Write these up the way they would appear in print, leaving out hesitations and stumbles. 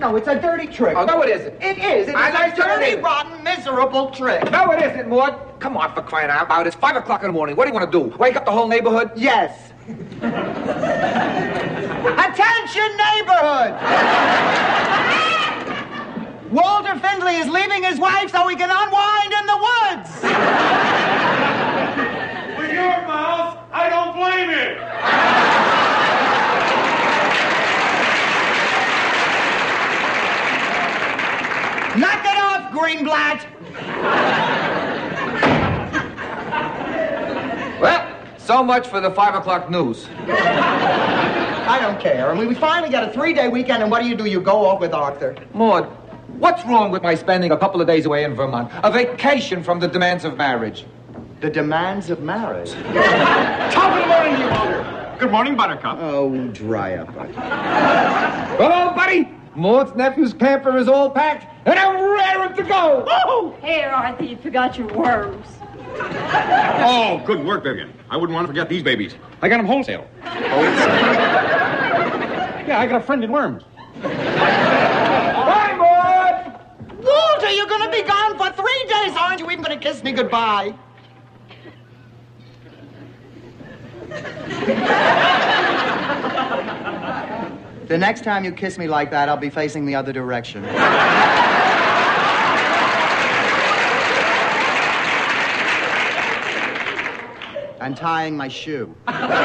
No, it's a dirty trick. Oh, no, it isn't. It is. It is a dirty, rotten, miserable trick. No, it isn't, Maud. Come on, for crying out loud. It's 5 o'clock in the morning. What do you want to do? Wake up the whole neighborhood? Yes. Attention, neighborhood! Walter Findlay is leaving his wife so he can unwind in the woods. With your mouth, I don't blame you. Knock it off, Greenblatt. Well, so much for the 5 o'clock news. I don't care. I mean, we finally got a 3-day weekend, and what do? You go off with Arthur. Maud, what's wrong with my spending a couple of days away in Vermont? A vacation from the demands of marriage. The demands of marriage? Top of the morning, you Walter. Good morning, Buttercup. Oh, dry up. Hello, buddy. Maud's nephew's camper is all packed, and I'm raring to go. Oh, here, Arthur, you forgot your worms. Oh, good work, Vivian. I wouldn't want to forget these babies. I got them wholesale. Yeah, I got a friend in Worms. Bye, Maud. Walter, you're going to be gone for 3 days. Aren't you even going to kiss me goodbye? The next time you kiss me like that, I'll be facing the other direction. And tying my shoe.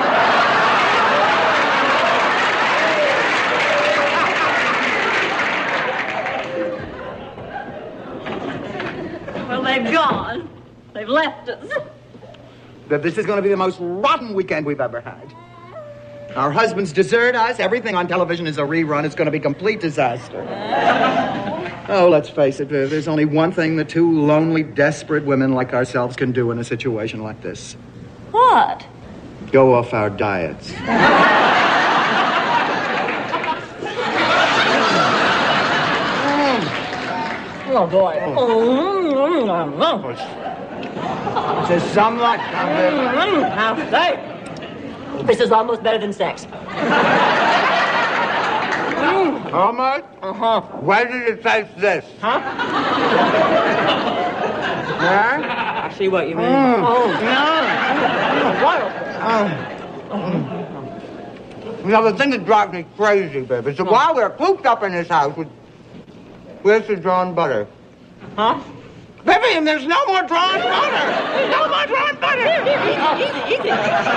Well, they've gone. They've left us. That this is going to be the most rotten weekend we've ever had. Our husbands desert us. Everything on television is a rerun. It's going to be complete disaster. Oh, let's face it, Viv. There's only one thing that two lonely, desperate women like ourselves can do in a situation like this. What? Go off our diets. Oh, boy. There's some luck. I'll say. This is almost better than sex. Almost? Uh-huh. Why did it taste this? Huh? Huh? I see what you mean. Oh, You know, the thing that drives me crazy, baby, is that while we're cooped up in this house with... Where's the drawn butter? Huh? Vivian, there's no more drawn butter! There's no more drawn butter! Easy.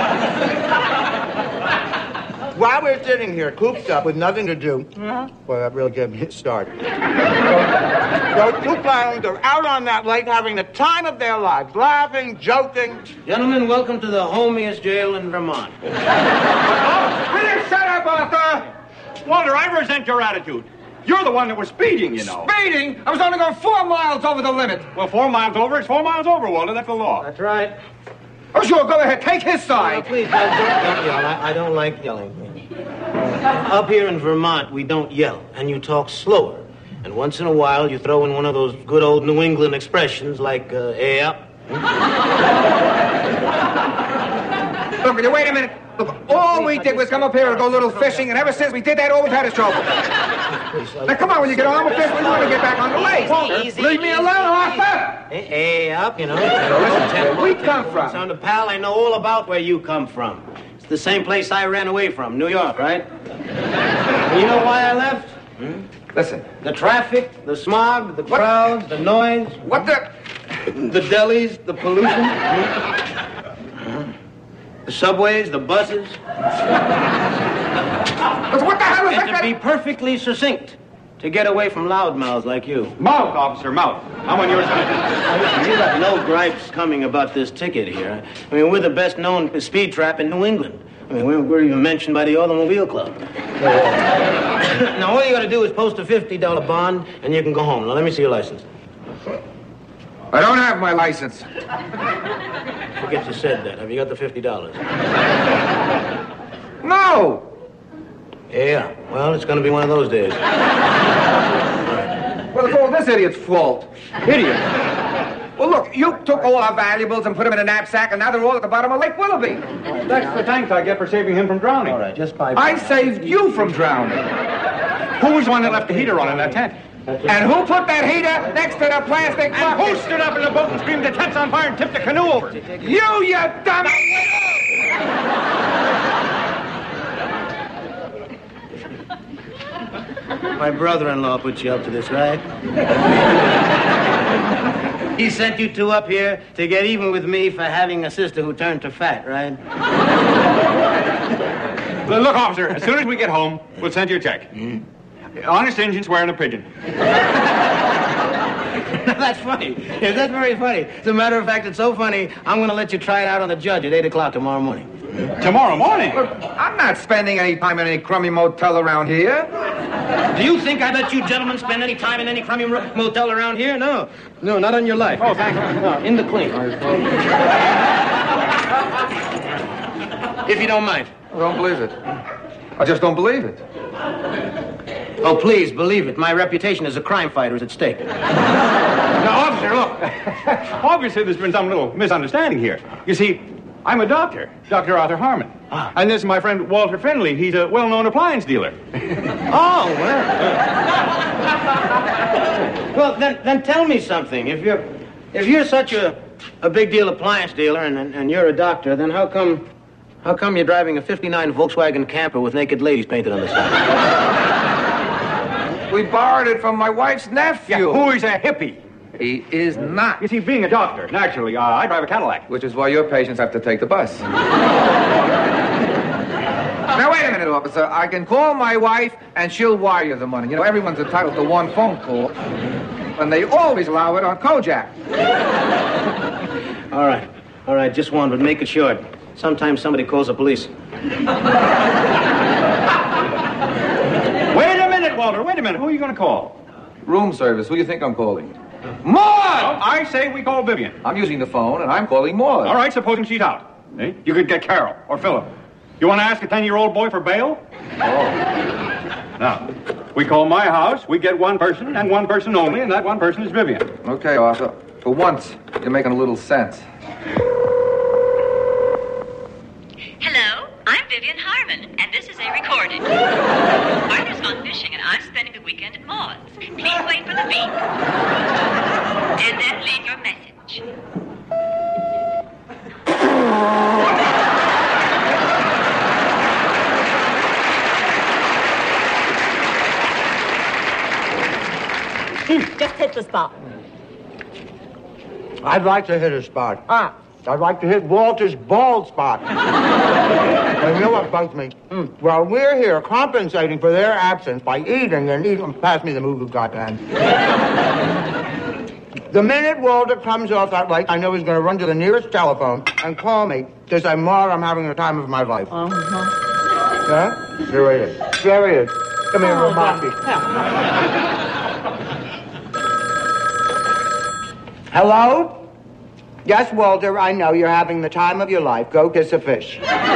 While we're sitting here, cooped up with nothing to do, Uh-huh. well, that really gave me a start. Those two clowns are out on that lake having the time of their lives, laughing, joking. Gentlemen, welcome to the homiest jail in Vermont. Will you shut up, Arthur? Walter, I resent your attitude. You're the one that was speeding, you know. Speeding? I was only going 4 miles over the limit. Well, 4 miles over is 4 miles over, Walter. That's the law. That's right. Oh, sure, go ahead. Take his Now, side. please, don't yell. I don't like yelling. Up here in Vermont, we don't yell, and you talk slower. And once in a while, you throw in one of those good old New England expressions like, hey up. Look, will you wait a minute? Look, all we did was come up here and go a little fishing, and ever since we did that, all we've had is trouble. Now, come on, when you get on with this, we want to get back on the lake. Easy, Leave me alone, Arthur! Hey up, you know. Listen, where we come from. Son of pal, I know all about where you come from. It's the same place I ran away from, New York, right? And you know why I left? Listen. The traffic, the smog, the crowds, the noise. What the... The delis, the pollution. The subways, the buses. What the hell is And that? to be perfectly succinct, to get away from loudmouths like you. Mouth, officer, mouth. I'm on your side. You got no gripes coming about this ticket here. I mean, we're the best known speed trap in New England. I mean, we're even mentioned by the Automobile Club. Now, all you got to do is post a $50 bond, and you can go home. Now, let me see your license. I don't have my license. Forget you said that. Have you got the $50? No! Yeah. Well, it's going to be one of those days. Well, it's all this idiot's fault. Idiot. Well, look, you took all our valuables and put them in a knapsack, and now they're all at the bottom of Lake Willoughby. That's the thanks I get for saving him from drowning. All right, just 5. I saved you from drowning. Who was the one that left the heater on in that tent? And who put that heater next to the plastic And bucket? who stood up in the boat and screamed, "The tent's on fire," and tipped the canoe over? You dumb... My brother-in-law put you up to this, right? He sent you two up here to get even with me for having a sister who turned to fat, right? Look, officer, as soon as we get home, we'll send you a check. Honest Injun swearing a pigeon. That's funny. Yeah, that's very funny. As a matter of fact, it's so funny, I'm going to let you try it out on the judge at 8 o'clock tomorrow morning. Tomorrow morning? Look, I'm not spending any time in any crummy motel around here. Do you think I let you gentlemen spend any time in any crummy motel around here? No. No, not on your life. Oh, thank you. No, in the clean. If you don't mind. I don't believe it. I just don't believe it. Oh, please, believe it. My reputation as a crime fighter is at stake. Now, officer, look. Obviously, there's been some little misunderstanding here. You see, I'm a doctor, Dr. Arthur Harmon. Ah. And this is my friend Walter Finley. He's a well-known appliance dealer. Oh, well. Well, then tell me something. If you're such a big deal appliance dealer and you're a doctor, then how come you're driving a '59 Volkswagen camper with naked ladies painted on the side? We borrowed it from my wife's nephew. Yeah, who is a hippie? He is not. You see, being a doctor, naturally, I drive a Cadillac. Which is why your patients have to take the bus. Now, wait a minute, officer. I can call my wife, and she'll wire you the money. You know, everyone's entitled to one phone call, and they always allow it on Kojak. All right, just one, but make it short. Sometimes somebody calls the police. Wait a minute, Walter, wait a minute. Who are you going to call? Room service. Who do you think I'm calling? Maud! I say we call Vivian. I'm using the phone, and I'm calling Maud. All right, supposing she's out. Eh? You could get Carol or Philip. You want to ask a 10-year-old boy for bail? Now, we call my house, we get one person, and one person only, and that one person is Vivian. Okay, Arthur. For once, you're making a little sense. Hello, I'm Vivian Harmon, and this is a recording. Arthur's gone fishing, and I'm spending the weekend at Maud's. Please wait for the beep. And then leave your message. Just hit the spot. I'd like to hit a spot. I'd like to hit Walter's bald spot. And you know what bugs me? Well, we're here compensating for their absence by eating and eating. Pass me the movie, goddamn. The minute Walter comes off that lake, I know he's going to run to the nearest telephone and call me to say, "Ma, I'm having the time of my life." Yeah? There he is. There he is. Come here, Romanti. Hello? Yes, Walter, I know you're having the time of your life. Go kiss a fish.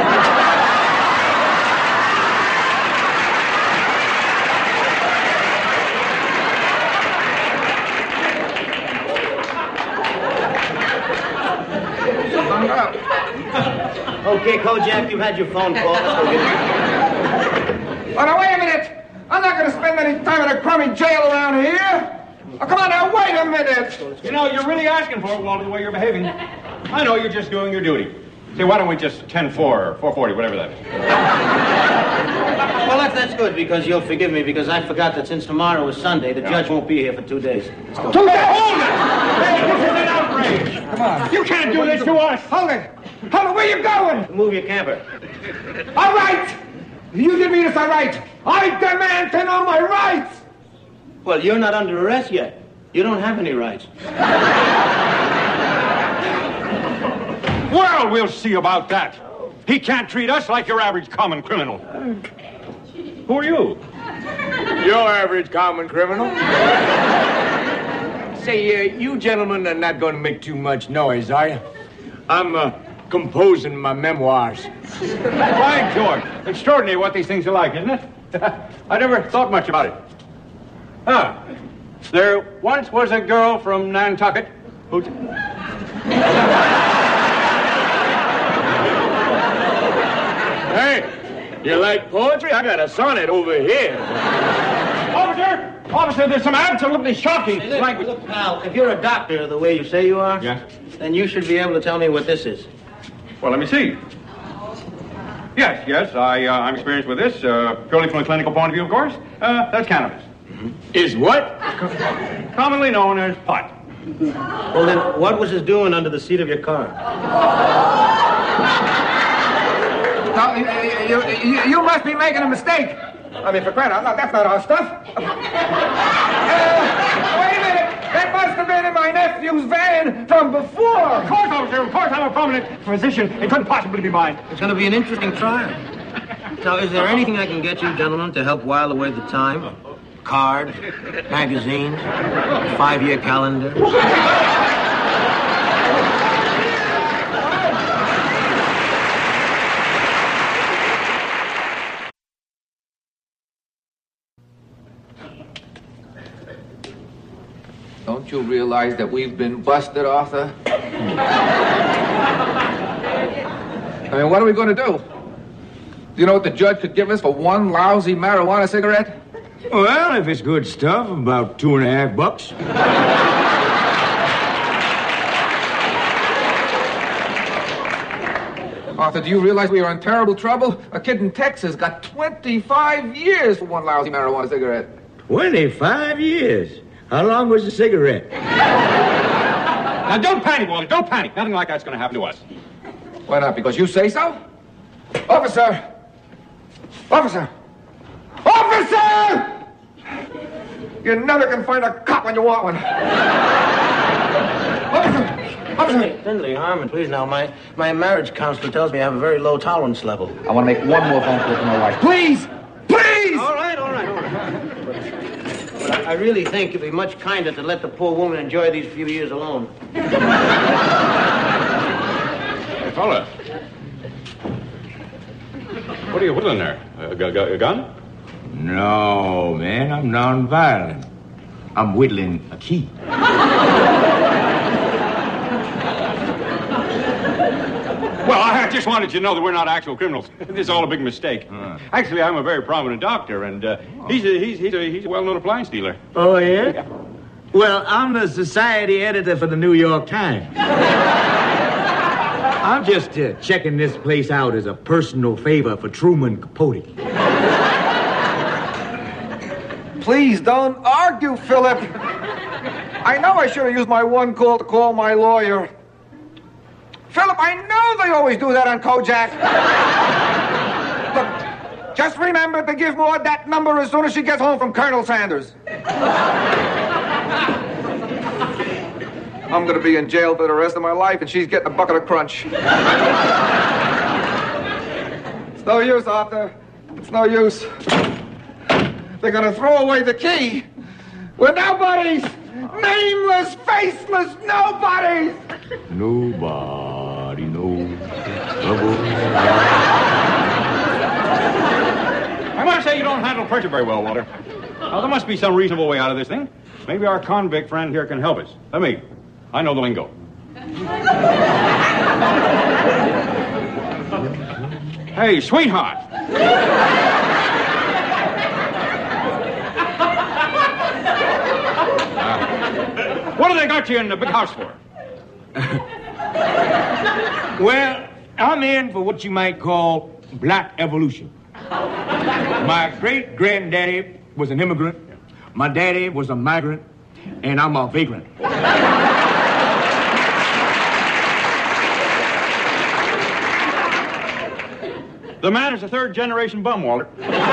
Okay, Kojak, you've had your phone call. Let's go get it. Oh, now, wait a minute. I'm not going to spend any time in a crummy jail around here. Oh, come on now, wait a minute. You know, you're really asking for it, Walter, the way you're behaving. I know you're just doing your duty. Say, why don't we just 10-4 or 440, whatever that is. Well, that's good, because you'll forgive me, because I forgot that since tomorrow is Sunday, the judge won't be here for 2 days. Let's go. Hold it! Hey, this is an outrage! Come on. You can't do this to us! Hold it. Hold it, where you going? Move your camper. All right. You did me this all right. I demand to know my rights. Well, you're not under arrest yet. You don't have any rights. Well, we'll see about that. He can't treat us like your average common criminal. Who are you? Your average common criminal. Say, you gentlemen are not going to make too much noise, are you? I'm composing my memoirs. By George, extraordinary what these things are like, isn't it? I never thought much about it. There once was a girl from Nantucket who... Hey, you like poetry? I got a sonnet over here. Officer, there's some absolutely shocking language. Look, pal, if you're a doctor the way you say you are, Yeah? then you should be able to tell me what this is. Well, let me see. Yes, I'm experienced with this, purely from a clinical point of view, of course. That's cannabis. Is what? Commonly known as pot. Well, then, what was this doing under the seat of your car? Now, you must be making a mistake. I mean, for crying out loud, that's not our stuff. Wait a minute. That must have been in my nephew's van from before. Of course, officer, of course, I'm a prominent physician. It couldn't possibly be mine. It's going to be an interesting trial. Now, is there anything I can get you, gentlemen, to help while away the time? Cards, magazines, 5-year calendar. Don't you realize that we've been busted, Arthur? I mean, what are we going to do? Do you know what the judge could give us for one lousy marijuana cigarette? Well, if it's good stuff, about $2.50. Arthur, do you realize we are in terrible trouble? A kid in Texas got 25 years for one lousy marijuana cigarette. 25 years? How long was the cigarette? Now, don't panic, Walter. Don't panic. Nothing like that's going to happen to us. Why not? Because you say so? Officer! Officer! Officer! You never can find a cop when you want one. Officer! Officer! Findlay, Harmon, please now. My marriage counselor tells me I have a very low tolerance level. I want to make one more phone call to my wife. Please! Please! All right. But I really think it'd be much kinder to let the poor woman enjoy these few years alone. Hey, fella. What are you whittling there? A gun? No, man, I'm nonviolent. I'm whittling a key. Well, I just wanted you to know that we're not actual criminals. This is all a big mistake. Actually, I'm a very prominent doctor, and he's a well-known appliance dealer. Oh, yeah? Well, I'm the society editor for the New York Times. I'm just checking this place out as a personal favor for Truman Capote. Please don't argue, Philip. I know I should have used my one call to call my lawyer. Philip, I know they always do that on Kojak. Look, just remember to give Maud that number as soon as she gets home from Colonel Sanders. I'm going to be in jail for the rest of my life, and she's getting a bucket of crunch. It's no use, Arthur. It's no use. They're going to throw away the key. We're nobodies. Nameless, faceless nobodies. Nobody knows trouble. I must say you don't handle pressure very well, Walter. Now, there must be some reasonable way out of this thing. Maybe our convict friend here can help us. I know the lingo. Hey, sweetheart. What have they got you in the big house for? Well, I'm in for what you might call black evolution. My great-granddaddy was an immigrant. My daddy was a migrant. And I'm a vagrant. The man is a third-generation bum, Walter.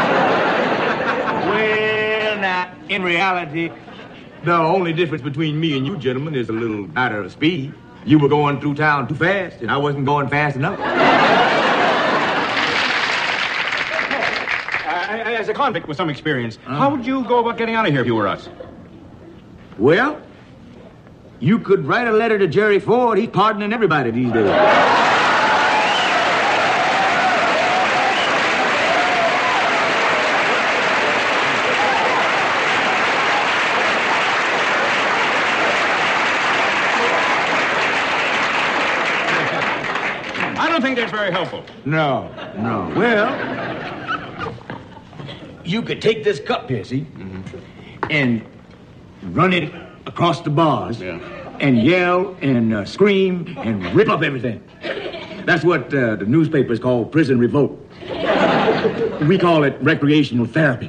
Well, now, in reality, the only difference between me and you gentlemen is a little matter of speed. You were going through town too fast, and I wasn't going fast enough. As a convict with some experience, how would you go about getting out of here if you were us? Well, you could write a letter to Jerry Ford. He's pardoning everybody these days. I don't think that's very helpful. No. Well, you could take this cup here, see? and run it across the bars and yell and scream and rip up everything. That's what the newspapers call prison revolt. We call it recreational therapy.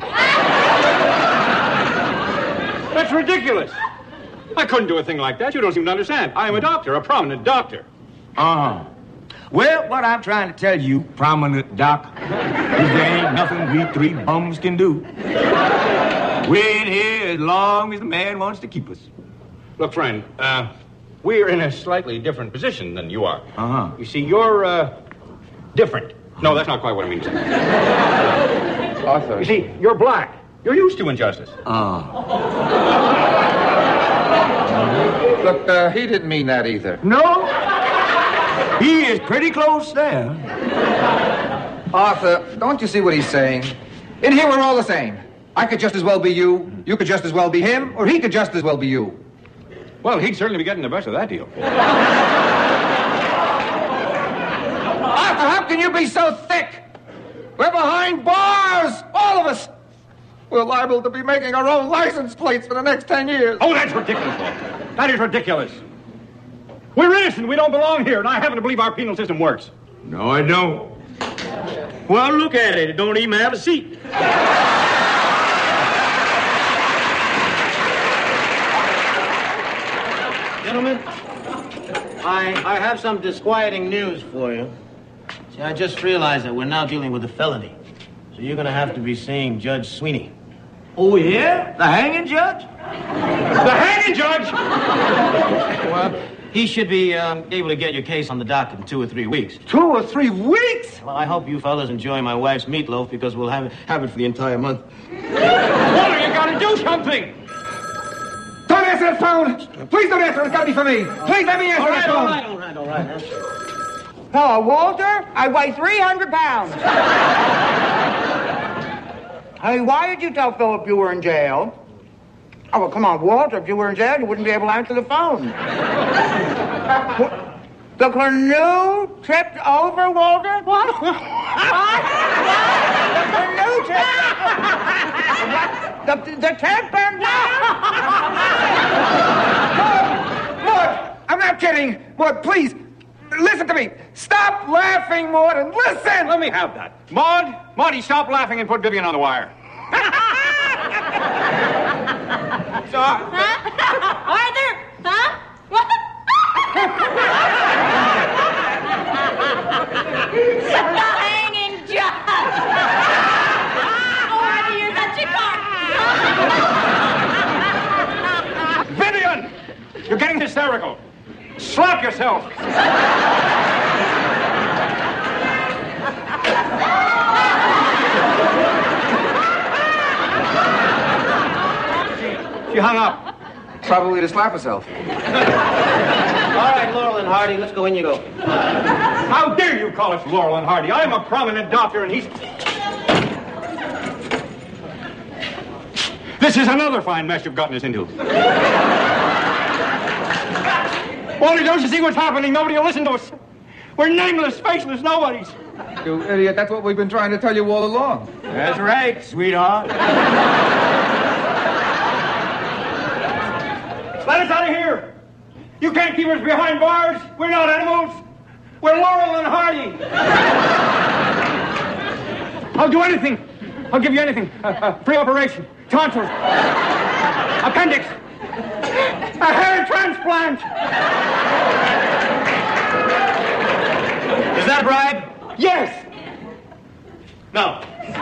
That's ridiculous. I couldn't do a thing like that. You don't seem to understand. I am a doctor, a prominent doctor. Uh-huh. Well, what I'm trying to tell you, prominent doc, is there ain't nothing we three bums can do. We're in here as long as the man wants to keep us. Look, friend, we're in a slightly different position than you are. Uh-huh. You see, you're, different. No, that's not quite what I mean to say. Arthur. You see, you're black. You're used to injustice. Look, he didn't mean that either. No? He is pretty close there. Arthur, don't you see what he's saying? In here, we're all the same. I could just as well be you, you could just as well be him, or he could just as well be you. Well, he'd certainly be getting the best of that deal. Arthur, how can you be so thick? We're behind bars, all of us. We're liable to be making our own license plates for the next 10 years. Oh, that's ridiculous, Walter. That is ridiculous. We're innocent. We don't belong here, and I happen to believe our penal system works. No, I don't. Well, look at it. It don't even have a seat. Gentlemen, I have some disquieting news for you. See, I just realized that we're now dealing with a felony. So you're going to have to be seeing Judge Sweeney. Oh, yeah? The hanging judge? The hanging judge? Well, he should be able to get your case on the docket in 2 or 3 weeks. 2 or 3 weeks? Well, I hope you fellas enjoy my wife's meatloaf because we'll have it for the entire month. Walter, you got to do something. Don't answer the phone! Please don't answer. It's got to be for me. Please let me answer the phone. All right. Hello, Walter. I weigh 300 pounds. Hey, why did you tell Philip you were in jail? Oh, well, come on, Walter. If you were in jail, you wouldn't be able to answer the phone. The canoe tipped over, Walter? What? What? The canoe tipped The tent burned down? Maud, I'm not kidding. Maud, please, listen to me. Stop laughing, Maud, and listen. Let me have that. Maudie, stop laughing and put Vivian on the wire. So, Arthur? Huh? What? The hanging judge. Oh, Arthur, you're such a carp. Vivian! You're getting hysterical. Slap yourself. She hung up. probably to slap herself. All right, Laurel and Hardy, let's go in you go. How dare you call us Laurel and Hardy? I'm a prominent doctor, and he's... This is another fine mess you've gotten us into. Wally, don't you see what's happening? Nobody will listen to us. We're nameless, faceless nobodies. You idiot, that's what we've been trying to tell you all along. That's right, sweetheart. Let us out of here. You can't keep us behind bars. We're not animals. We're Laurel and Hardy. I'll do anything. I'll give you anything. Free operation. Tonsils. Appendix. A hair transplant. Is that a bribe? Yes. No.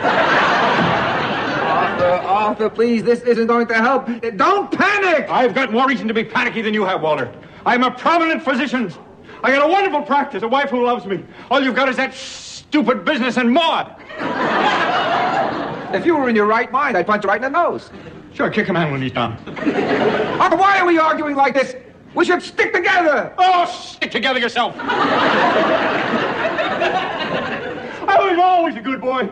Arthur, please, this isn't going to help. Don't panic! I've got more reason to be panicky than you have, Walter. I'm a prominent physician. I got a wonderful practice, a wife who loves me. All you've got is that stupid business in Maud. If you were in your right mind, I'd punch you right in the nose. Sure, kick a man when he's down. Arthur, why are we arguing like this? We should stick together. Oh, stick together yourself. I was always a good boy.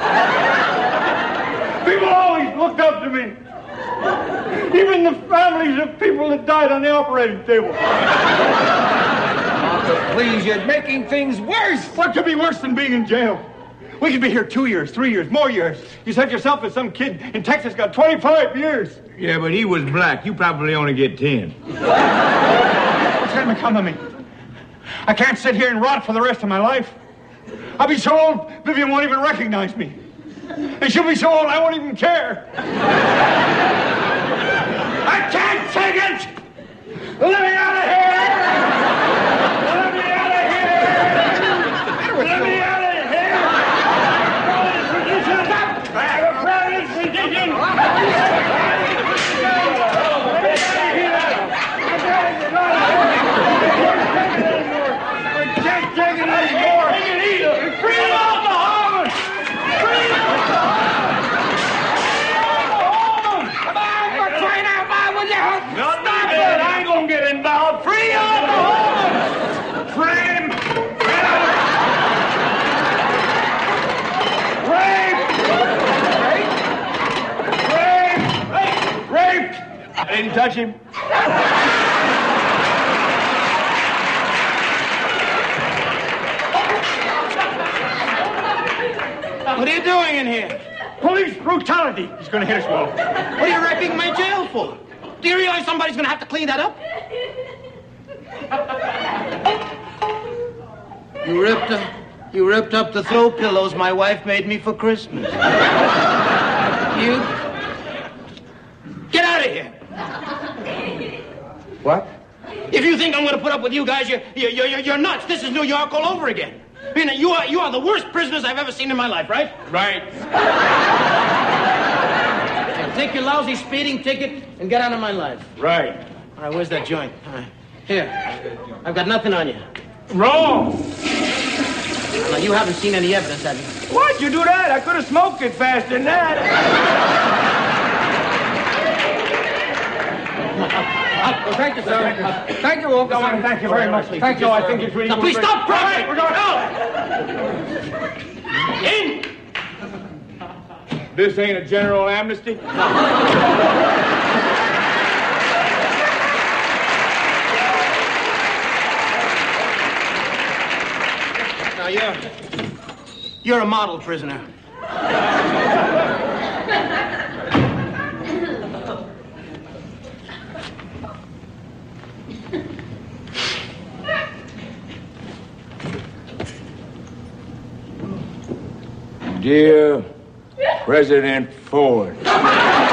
People always looked up to me. Even the families of people that died on the operating table. Arthur, please, you're making things worse. What could be worse than being in jail? We could be here 2 years, 3 years, more years. You said yourself that some kid in Texas got 25 years. Yeah, but he was black. You probably only get 10. What's going to become of me? I can't sit here and rot for the rest of my life. I'll be so old, Vivian won't even recognize me. And she'll be so old, I won't even care. I can't take it! Let me out of here! Let me out of here! Let me out of here! I can't take it anymore! Free Oklahoma! Free Oklahoma! Come on, for crying out loud, will you? Stop it! I ain't gonna get involved. Free Oklahoma! Free him! Rape! I didn't touch him. What are you doing in here? Police brutality. He's going to hit us, Will. What are you raping my jail for? Do you realize somebody's going to have to clean that up? You ripped up the throw pillows my wife made me for Christmas. You get out of here. What? If you think I'm going to put up with you guys, you're nuts. This is New York all over again. I mean, you are the worst prisoners I've ever seen in my life, right? Right. Take your lousy speeding ticket and get out of my life. Right. All right, where's that joint? All right. Here. I've got nothing on you. Wrong. Now, you haven't seen any evidence, have you? Why'd you do that? I could have smoked it faster than that. Well, thank you, sir. Thank you, officer. No, thank you very much. Thank you, I sir. think it's really... Now, please stop crying! We're going In! This ain't a general amnesty? Now, you're a model prisoner. Dear President Ford.